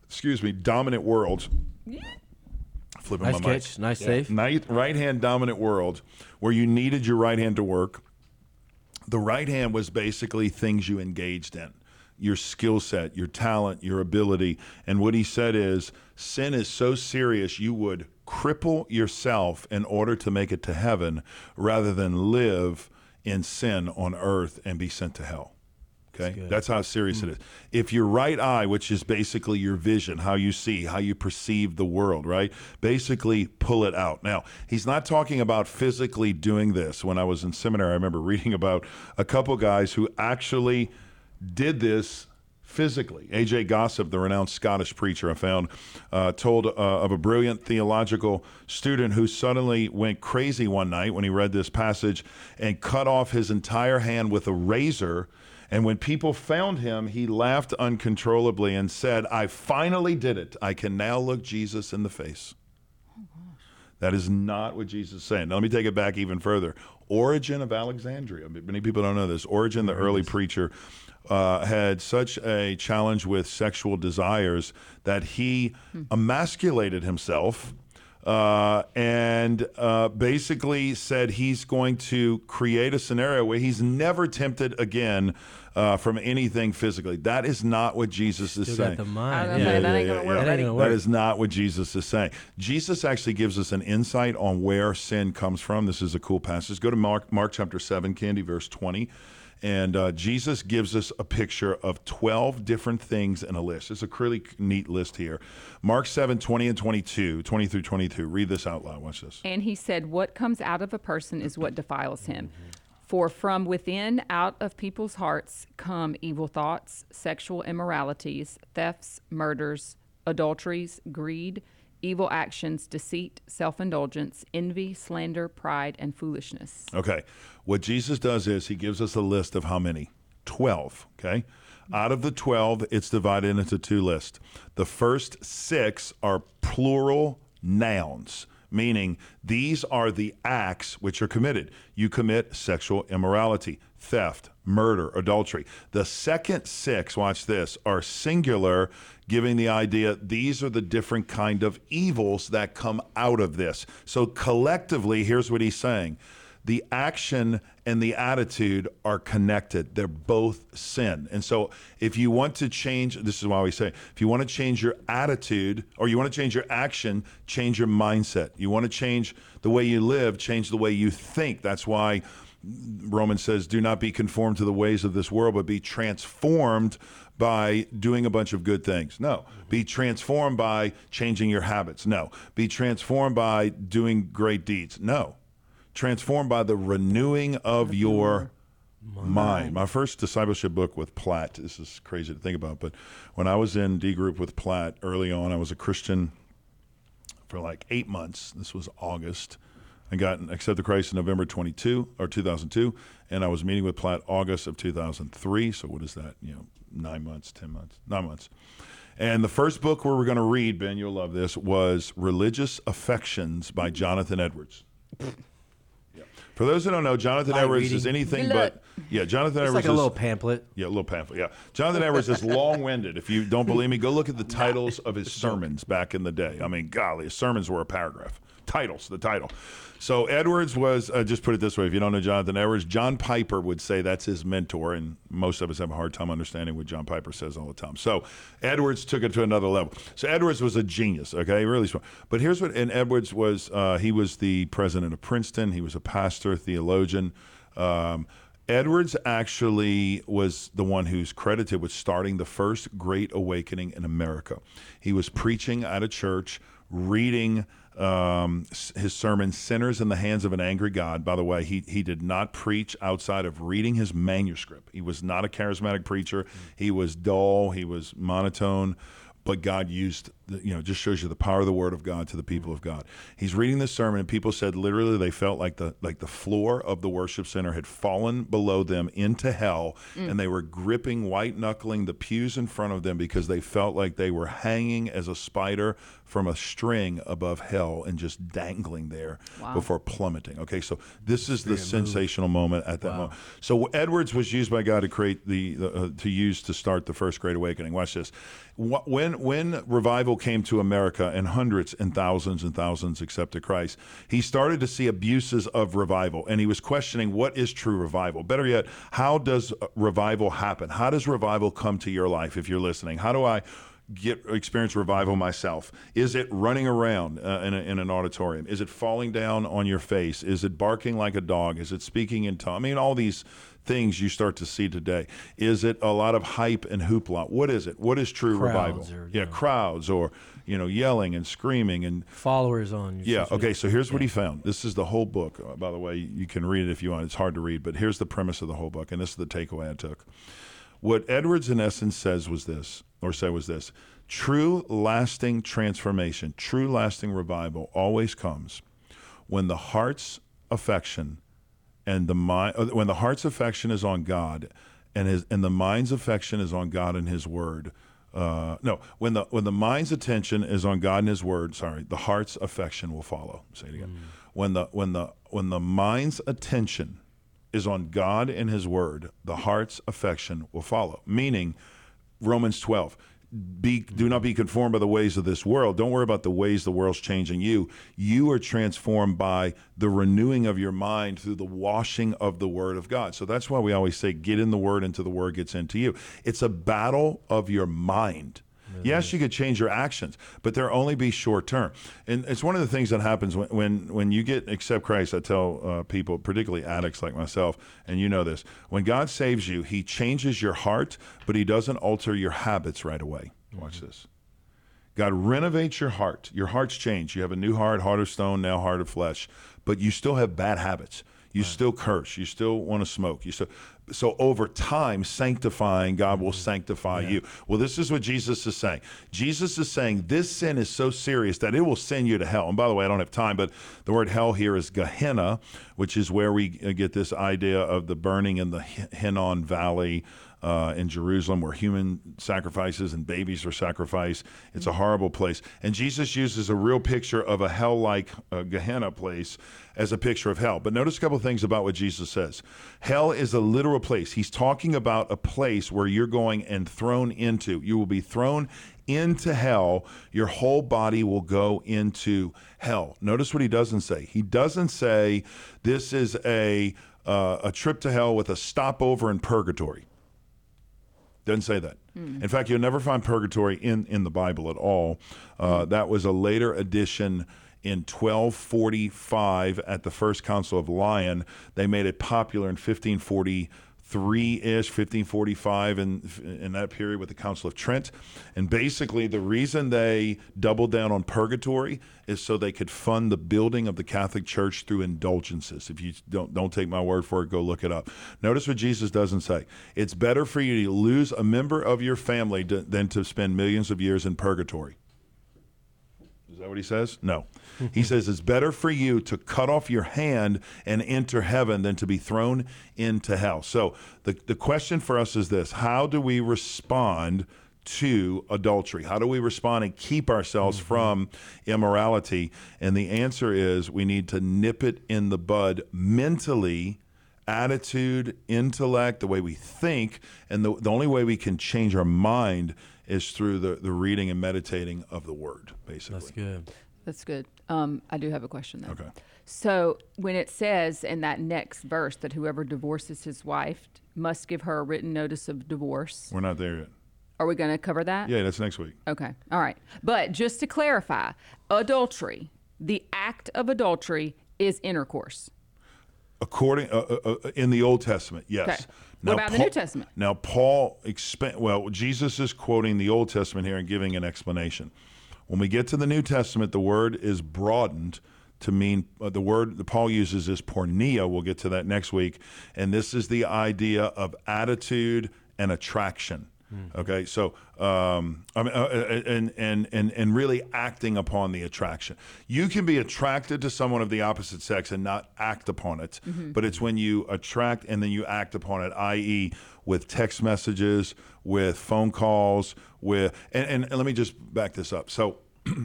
dominant world. Flipping nice my catch. mic. Nice save. Right hand dominant world where you needed your right hand to work. The right hand was basically things you engaged in, your skill set, your talent, your ability. And what he said is, sin is so serious you would cripple yourself in order to make it to heaven rather than live in sin on earth and be sent to hell. Okay, that's how serious it is. If your right eye, which is basically your vision, how you see, how you perceive the world, right? Basically pull it out. Now, he's not talking about physically doing this. When I was in seminary, I remember reading about a couple guys who actually did this physically. A.J. Gossip, the renowned Scottish preacher I found, told of a brilliant theological student who suddenly went crazy one night when he read this passage and cut off his entire hand with a razor. And when people found him, he laughed uncontrollably and said, I finally did it. I can now look Jesus in the face. Oh, gosh. That is not what Jesus is saying. Now, let me take it back even further. Origen of Alexandria. Many people don't know this. Origen, the early preacher, had such a challenge with sexual desires that he emasculated himself and basically said he's going to create a scenario where he's never tempted again from anything physically. That is not what Jesus is saying. Got the mind. That is not what Jesus is saying. Jesus actually gives us an insight on where sin comes from. This is a cool passage. Go to Mark chapter 7, Candy, verse 20. And Jesus gives us a picture of 12 different things in a list. It's a really neat list here. Mark 7, 20 and 22, 20 through 22. Read this out loud. Watch this. And he said, what comes out of a person is what defiles him. For from within, out of people's hearts, come evil thoughts, sexual immoralities, thefts, murders, adulteries, greed, evil actions, deceit, self-indulgence, envy, slander, pride, and foolishness. Okay. What Jesus does is he gives us a list of how many? 12, okay? Out of the 12, it's divided into two lists. The first 6 are plural nouns, meaning these are the acts which are committed. You commit sexual immorality, theft, murder, adultery. The second 6, watch this, are singular, giving the idea these are the different kind of evils that come out of this. So collectively, here's what he's saying. The action and the attitude are connected. They're both sin. And so if you want to change, this is why we say, if you want to change your attitude or you want to change your action, change your mindset. You want to change the way you live, change the way you think. That's why Romans says, do not be conformed to the ways of this world, but be transformed by doing a bunch of good things. No. Be transformed by changing your habits. No. Be transformed by doing great deeds. No. Transformed by the renewing of your mind. My first discipleship book with Platt, this is crazy to think about, but when I was in D group with Platt early on, I was a Christian for like 8 months. This was August. I got accepted Christ in November 2002, and I was meeting with Platt August of 2003. So what is that? 9 months, 10 months, 9 months. And the first book we were going to read, Ben, you'll love this, was Religious Affections by Jonathan Edwards. For those who don't know, Jonathan Edwards is anything but, Jonathan Edwards is like a little pamphlet. Yeah, a little pamphlet, yeah. Jonathan Edwards is long-winded. If you don't believe me, go look at the titles of his sermons back in the day. I mean, golly, his sermons were a paragraph. The title. So Edwards was, just put it this way, if you don't know Jonathan Edwards, John Piper would say that's his mentor, and most of us have a hard time understanding what John Piper says all the time. So Edwards took it to another level. So Edwards was a genius, okay, really smart. But here's what, and Edwards was, he was the president of Princeton. He was a pastor, theologian. Edwards actually was the one who's credited with starting the first Great Awakening in America. He was preaching at a church, reading his sermon, Sinners in the Hands of an Angry God. By the way, he did not preach outside of reading his manuscript. He was not a charismatic preacher. He was dull. He was monotone. But God used just shows you the power of the Word of God to the people of God. He's reading this sermon, and people said literally they felt like the floor of the worship center had fallen below them into hell, and they were gripping, white knuckling the pews in front of them because they felt like they were hanging as a spider from a string above hell and just dangling there before plummeting. Okay, so this is the sensational moment at that moment. So Edwards was used by God to create to start the First Great Awakening. Watch this. When revival came to America and hundreds and thousands accepted Christ, he started to see abuses of revival, and he was questioning what is true revival. Better yet, how does revival happen? How does revival come to your life if you're listening? How do I experience revival myself? Is it running around in an auditorium? Is it falling down on your face? Is it barking like a dog? Is it speaking in tongues? I mean, all these things you start to see today. Is it a lot of hype and hoopla? What is it? What is true revival? Crowds or yelling and screaming and followers on. Okay, so here's what he found. This is the whole book. By the way, you can read it if you want. It's hard to read, but here's the premise of the whole book, and this is the takeaway I took. What Edwards in essence said was this: true lasting transformation, true lasting revival always comes when the heart's affection and the mind, when the heart's affection is on God, and the mind's affection is on God and His Word. When the mind's attention is on God and His Word, the heart's affection will follow. Say it again. When the mind's attention is on God and His Word, the heart's affection will follow. Meaning, Romans 12. Do not be conformed by the ways of this world. Don't worry about the ways the world's changing you. You are transformed by the renewing of your mind through the washing of the Word of God. So that's why we always say, get in the Word until the Word gets into you. It's a battle of your mind. Yes, you could change your actions, but they'll only be short term. And it's one of the things that happens when you accept Christ. I tell people, particularly addicts like myself, and you know this, when God saves you, He changes your heart, but He doesn't alter your habits right away. Watch this. God renovates your heart. Your heart's changed. You have a new heart of stone, now heart of flesh, but you still have bad habits. You still curse. You still want to smoke. So over time, sanctifying, God will sanctify you. Well, this is what Jesus is saying. Jesus is saying this sin is so serious that it will send you to hell. And by the way, I don't have time, but the word hell here is Gehenna, which is where we get this idea of the burning in the Hinnom Valley in Jerusalem, where human sacrifices and babies are sacrificed. It's a horrible place. And Jesus uses a real picture of a hell-like Gehenna place as a picture of hell. But notice a couple of things about what Jesus says. Hell is a literal place. He's talking about a place where you're going and thrown into. You will be thrown into hell. Your whole body will go into hell. Notice what he doesn't say. He doesn't say this is a trip to hell with a stopover in purgatory. Doesn't say that. In fact, you'll never find purgatory in the Bible at all. That was a later addition in 1245 at the First Council of Lyon. They made it popular in 1543-ish, 1545, in that period with the Council of Trent. And basically, the reason they doubled down on purgatory is so they could fund the building of the Catholic Church through indulgences. If you don't take my word for it, go look it up. Notice what Jesus doesn't say. It's better for you to lose a member of your family than to spend millions of years in purgatory. Is that what he says? No. He says it's better for you to cut off your hand and enter heaven than to be thrown into hell. So the question for us is this: how do we respond to adultery? How do we respond and keep ourselves from immorality? And the answer is we need to nip it in the bud mentally, attitude, intellect, the way we think. And the only way we can change our mind is through the reading and meditating of the Word, basically. That's good. That's good. I do have a question, though. Okay. So when it says in that next verse that whoever divorces his wife must give her a written notice of divorce. We're not there yet. Are we going to cover that? Yeah, that's next week. Okay. All right. But just to clarify, adultery, the act of adultery is intercourse. According in the Old Testament, yes. Okay. What about the New Testament? Now, Paul Jesus is quoting the Old Testament here and giving an explanation. When we get to the New Testament, the word is broadened to mean the word that Paul uses is porneia. We'll get to that next week. And this is the idea of attitude and attraction. Okay, so and really acting upon the attraction. You can be attracted to someone of the opposite sex and not act upon it, but it's when you attract and then you act upon it, i.e., with text messages, with phone calls, and let me just back this up. So.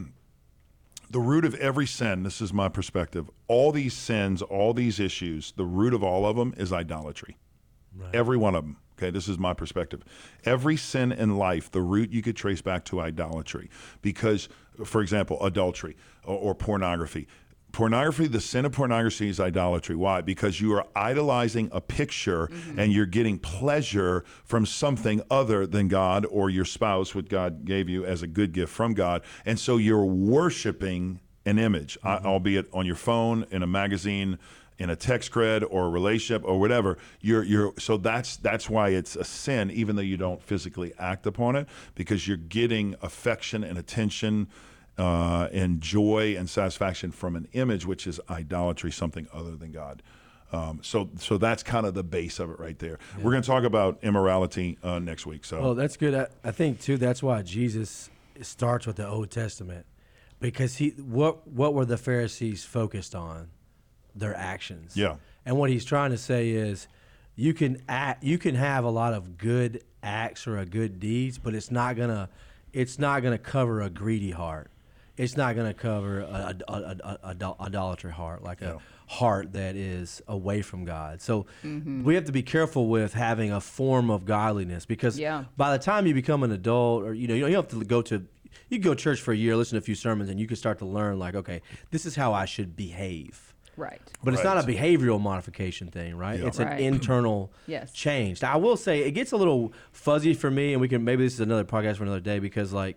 The root of every sin, this is my perspective, all these sins, all these issues, the root of all of them is idolatry. Right. Every one of them. Okay, this is my perspective. Every sin in life, the root you could trace back to idolatry. Because, for example, adultery or pornography. Pornography, the sin of pornography is idolatry. Why? Because you are idolizing a picture and you're getting pleasure from something other than God or your spouse, what God gave you as a good gift from God. And so you're worshiping an image, albeit on your phone, in a magazine, in a text thread or a relationship or whatever. So that's why it's a sin, even though you don't physically act upon it, because you're getting affection and attention and joy and satisfaction from an image, which is idolatry, something other than God. So that's kind of the base of it right there. Yeah. We're going to talk about immorality next week. So, well, that's good. I think too. That's why Jesus starts with the Old Testament, because what were the Pharisees focused on? Their actions. Yeah. And what he's trying to say is, you can have a lot of good acts or a good deeds, but it's not gonna cover a greedy heart. It's not going to cover a idolatry heart, like a heart that is away from God. So we have to be careful with having a form of godliness, because by the time you become an adult, or you don't have to go to, you can go to church for a year, listen to a few sermons, and you can start to learn, like, okay, this is how I should behave. Right. But it's not a behavioral modification thing, right? Yeah. It's an internal change. Now, I will say it gets a little fuzzy for me, and maybe this is another podcast for another day, because like,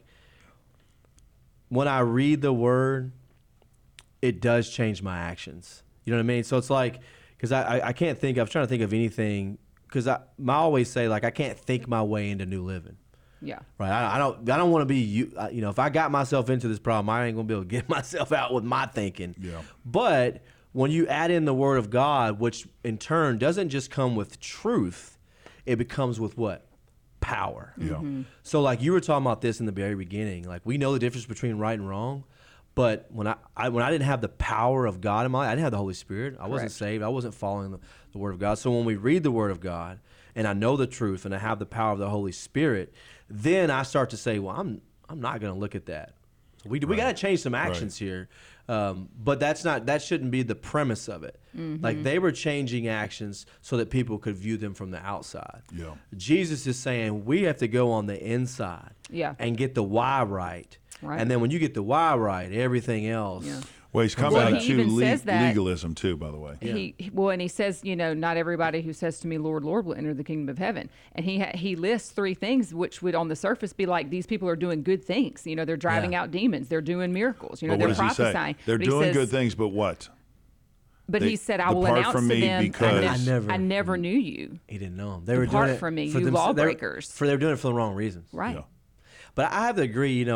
when I read the word, it does change my actions. You know what I mean? So it's like, because I can't think, I was trying to think of anything, because I always say, like, I can't think my way into new living. Yeah. Right. I don't want to be, if I got myself into this problem, I ain't going to be able to get myself out with my thinking. Yeah. But when you add in the word of God, which in turn doesn't just come with truth, it becomes with what? Power. Yeah. So like you were talking about this in the very beginning, like we know the difference between right and wrong, but when I didn't have the power of God in my life, I didn't have the Holy Spirit. I wasn't saved. I wasn't following the Word of God. So when we read the Word of God and I know the truth and I have the power of the Holy Spirit, then I start to say, well, I'm not going to look at that. So we got to change some actions here. But that shouldn't be the premise of it. Like they were changing actions so that people could view them from the outside. Yeah. Jesus is saying we have to go on the inside and get the why right. And then when you get the why right, everything else. Yeah. Well, he's coming out to legalism too, by the way. And he says, not everybody who says to me, Lord, Lord, will enter the kingdom of heaven. And he lists 3 things which would on the surface be like, these people are doing good things. They're driving out demons. They're doing miracles. But they're prophesying. They're doing good things, but what? But he said, I will announce to them, I never knew you. He didn't know them. They were doing it from me, you lawbreakers. They were doing it for the wrong reasons. Right. Yeah. But I have to agree,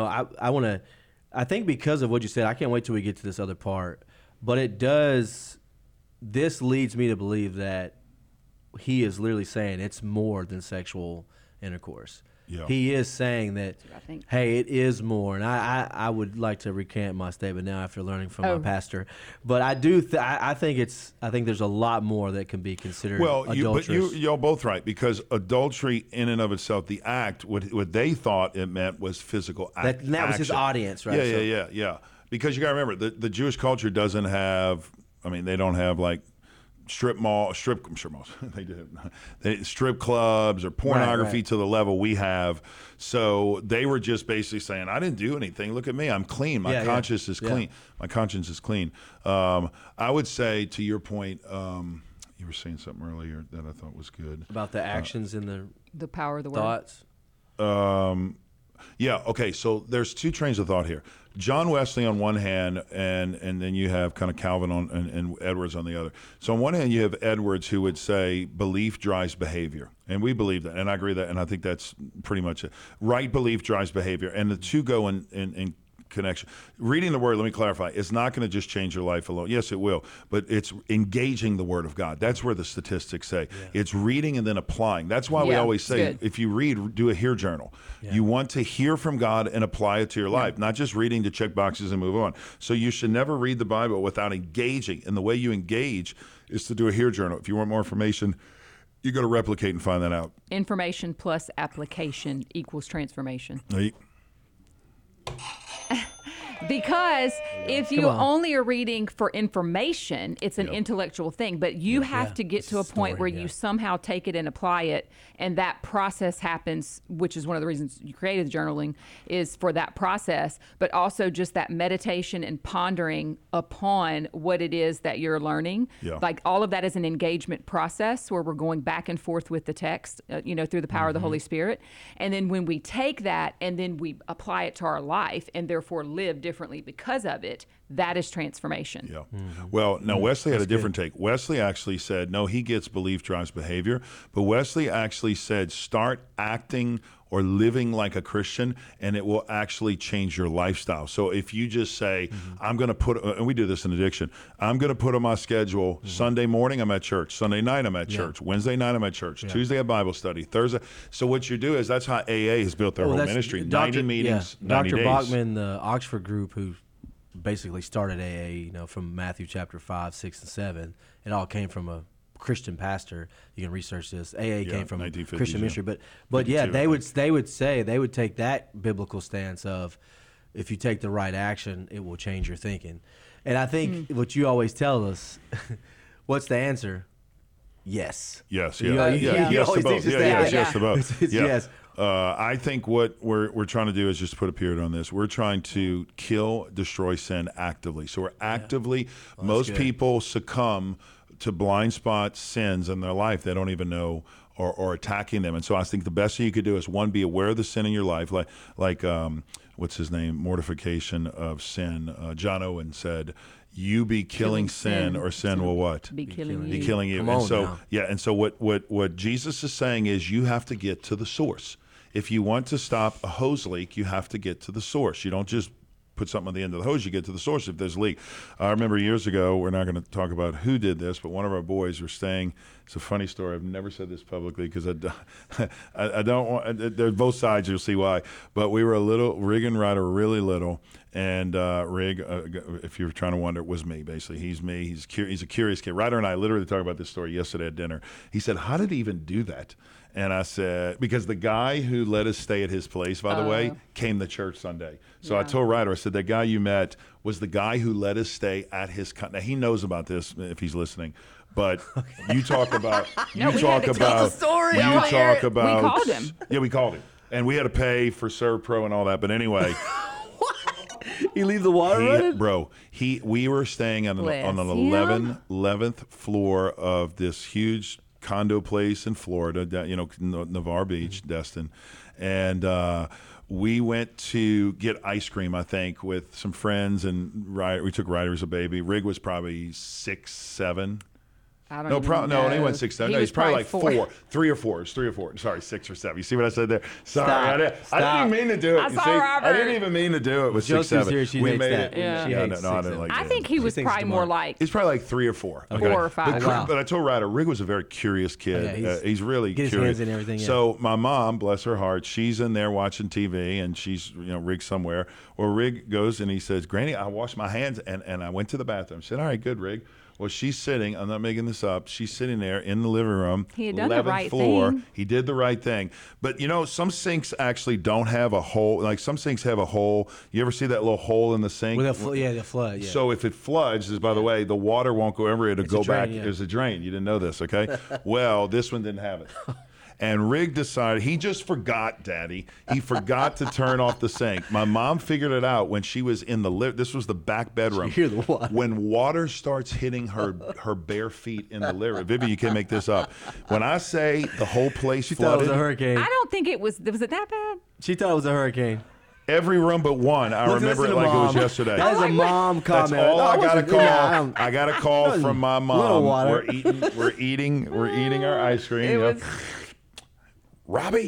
I think because of what you said, I can't wait till we get to this other part. But this leads me to believe that he is literally saying it's more than sexual intercourse. Yeah. He is saying that, hey, it is more. And I would like to recant my statement now after learning from my pastor. But I do, I think there's a lot more that can be considered adulterous. But you're both right, because adultery in and of itself, the act, what they thought it meant was physical act. That was his audience, right? Yeah. Because you got to remember, the Jewish culture doesn't have, they don't have like strip malls. They do. Strip clubs or pornography to the level we have. So they were just basically saying, I didn't do anything. Look at me. I'm clean. My conscience is clean. My conscience is clean. I would say, to your point, you were saying something earlier that I thought was good. About the actions and the power of the thoughts. Yeah, okay, so there's 2 trains of thought here. John Wesley on one hand, and then you have kind of Calvin and Edwards on the other. So on one hand, you have Edwards, who would say belief drives behavior. And we believe that, and I agree that, and I think that's pretty much it. Right belief drives behavior. And the 2 go in connection. Reading the Word, let me clarify, it's not going to just change your life alone. Yes, it will, but it's engaging the Word of God. That's where the statistics say. It's reading and then applying. That's why we always say, if you read, do a hear journal. You want to hear from God and apply it to your life, not just reading to check boxes and move on. So you should never read the Bible without engaging. And the way you engage is to do a hear journal. If you want more information, you got to replicate and find that out. Information plus application equals transformation. Because if you only are reading for information, it's an intellectual thing. But you have to get to a point where you somehow take it and apply it, and that process happens, which is one of the reasons you created journaling, is for that process, but also just that meditation and pondering upon what it is that you're learning. Like all of that is an engagement process where we're going back and forth with the text, through the power of the Holy Spirit. And then when we take that and then we apply it to our life and therefore live differently because of it, that is transformation. Well, now Wesley had a different take. Wesley actually said, no, he gets belief drives behavior, but Wesley actually said, start acting or living like a Christian, and it will actually change your lifestyle. So if you just say, I'm going to put, and we do this in addiction, I'm going to put on my schedule, Sunday morning I'm at church, Sunday night I'm at church, Wednesday night I'm at church, Tuesday at Bible study, Thursday. So what you do is, that's how AA has built their whole ministry. 90 meetings, 90 days. Dr. Bachman, the Oxford group who basically started AA, from Matthew chapter 5, 6, and 7, it all came from a Christian pastor. You can research this. AA came from Christian ministry, but they would take that biblical stance of, if you take the right action, it will change your thinking. And I think what you always tell us, what's the answer? Yes. Yes to both. Yes to both. Yes. I think what we're trying to do is just put a period on this. We're trying to kill, destroy sin actively. So we're actively, most people succumb to blind spot sins in their life they don't even know, or attacking them. And so I think the best thing you could do is, one, be aware of the sin in your life, like what's his name, mortification of sin. John Owen said, you be killing sin, or sin will what? Be killing you. Be killing you. Come and on so now. and so what Jesus is saying is, you have to get to the source. If you want to stop a hose leak, you have to get to the source. You don't just put something on the end of the hose, you get to the source if there's a leak. I remember years ago, we're not going to talk about who did this, but one of our boys were staying, it's a funny story, I've never said this publicly because I don't want, there's both sides, you'll see why, but we were Rig and Ryder were really little, and Rig, if you're trying to wonder, was me, basically. He's me, he's a curious kid. Ryder and I literally talked about this story yesterday at dinner. He said, how did he even do that? And I said, because the guy who let us stay at his place, by the way, came to church Sunday. So I told Ryder, I said, that guy you met was the guy who let us stay at his, now he knows about this if he's listening, but you talk about, we called him. Yeah, we called him. And we had to pay for ServPro and all that. But anyway. You leave the water running? Bro, we were staying on an 11th floor of this huge condo place in Florida, Navarre Beach, Destin, and we went to get ice cream, I think, with some friends, and we took Ryder as a baby. Rig was probably 6, 7. I don't know. He went 6, 7. No, he's probably like 4, 3 or 4. It's 3 or 4. Sorry, 6 or 7. You see what I said there? Sorry, I didn't even mean to do it. I didn't even mean to do it with 6, 7. We made it. Yeah. I didn't like that. I think he was probably more like. He's probably like 3 or 4. Okay. 4 or 5. But I told Ryder, Rig was a very curious kid. He's really get curious. His hands in everything. So my mom, bless her heart, she's in there watching TV, and she's Rig somewhere. Well, Rig goes and he says, "Granny, I washed my hands and I went to the bathroom." I said, "All right, good, Rig." Well, she's sitting, I'm not making this up, she's sitting there in the living room, he had done 11th the right floor. thing. He did the right thing. But, some sinks actually don't have a hole. Like, some sinks have a hole. You ever see that little hole in the sink? Well, the flood, yeah. So if it floods, by the way, the water won't go everywhere. It'll go back as a drain. You didn't know this, okay? Well, this one didn't have it. And Rig decided, he just forgot, Daddy. He forgot to turn off the sink. My mom figured it out when she was in this was the back bedroom. You hear the water. When water starts hitting her bare feet in the living room. Vivi, you can't make this up. When I say the whole place flooded. Thought it was a hurricane. I don't think it was it that bad? She thought it was a hurricane. Every room but one. I remember it like it was yesterday. That is a mom comment. That's all I got to call. Yeah, I got a call from my mom. We're eating our ice cream. Robbie,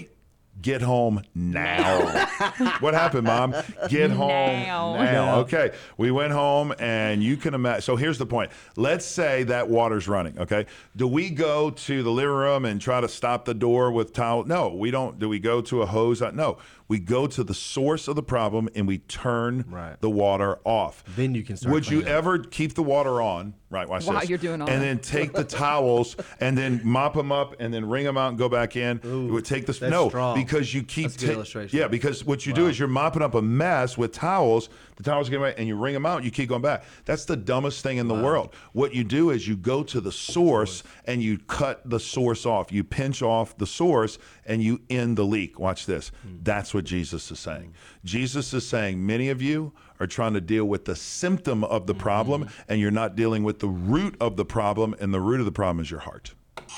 Get home now. What happened, Mom? Get home now. Okay. We went home, and you can imagine. So here's the point. Let's say that water's running, okay? Do we go to the living room and try to stop the door with towel? No, we don't. Do we go to a hose? No. We go to the source of the problem, and we turn the water off. Then you can start. Would you ever keep the water on? Right, watch While this. you're doing all and that. then take the towels and then mop them up and then wring them out and go back in. Ooh, it would take the that's strong. because you keep That's a good illustration. yeah, because what you do is you're mopping up a mess with towels. The towels get away and you wring them out. You keep going back. That's the dumbest thing in the world. What you do is you go to the source and you cut the source off. You pinch off the source and you end the leak. Watch this. That's what Jesus is saying. Jesus is saying many of you are trying to deal with the symptom of the problem, and you're not dealing with the root of the problem, and the root of the problem is your heart.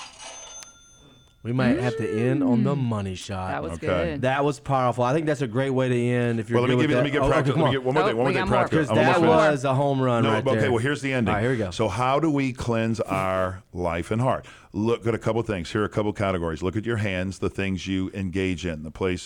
We might have to end on the money shot. That was Okay. good. That was powerful. I think that's a great way to end. If you're Well, let me get okay, practical. come Let on. me get one more thing. One more we thing got more. practical. Because I'm that almost finished. was a home run right there. Okay, well, here's the ending. All right, here we go. So how do we cleanse our life and heart? Look at a couple things. Here are a couple categories. Look at your hands, the things you engage in, the place,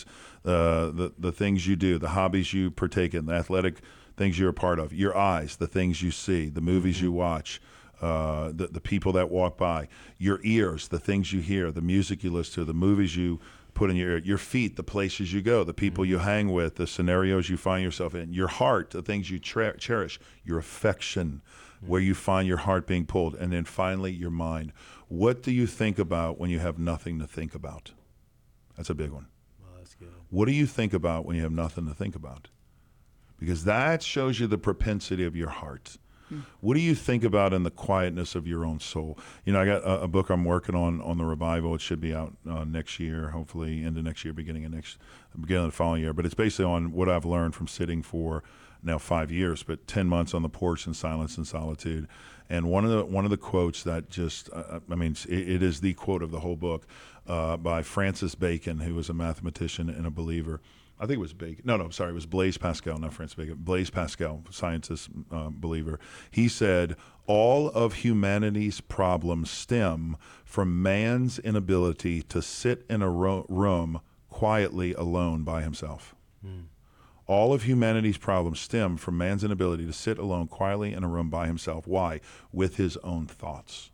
the things you do, the hobbies you partake in, the athletic things you're a part of, your eyes, the things you see, the movies you watch, the people that walk by, your ears, the things you hear, the music you listen to, the movies you put in your ear, your feet, the places you go, the people you hang with, the scenarios you find yourself in, your heart, the things you cherish, your affection, where you find your heart being pulled, and then finally your mind. What do you think about when you have nothing to think about? That's a big one. Oh, that's good. What do you think about when you have nothing to think about? Because that shows you the propensity of your heart. What do you think about in the quietness of your own soul? You know, I got a book I'm working on the revival. It should be out next year, hopefully into next year, beginning of the following year. But it's basically on what I've learned from sitting for now 5 years, but 10 months on the porch in silence and solitude. And one of the quotes that just, it is the quote of the whole book by Francis Bacon, who was a mathematician and a believer. I think it was Bacon. No, sorry. It was Blaise Pascal, not Francis Bacon. Blaise Pascal, scientist, believer. He said, all of humanity's problems stem from man's inability to sit in a room quietly alone by himself. All of humanity's problems stem from man's inability to sit alone quietly in a room by himself. Why? With his own thoughts.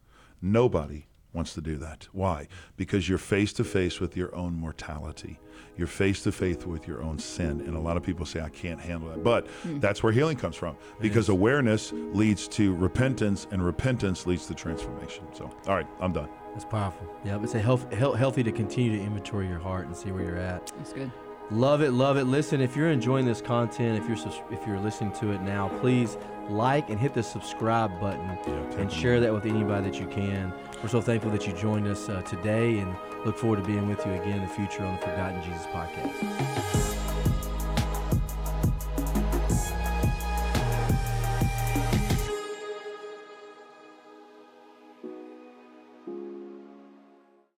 Nobody wants to do that. Why? Because you're face to face with your own mortality. You're face to face with your own sin. And a lot of people say, I can't handle that. But that's where healing comes from. Because awareness leads to repentance, and repentance leads to transformation. So, all right, I'm done. That's powerful. Yeah, it's a healthy to continue to inventory your heart and see where you're at. That's good. Love it, love it. Listen, if you're enjoying this content, if you're listening to it now, please like and hit the subscribe button and share that with anybody that you can. We're so thankful that you joined us today, and look forward to being with you again in the future on the Forgotten Jesus podcast.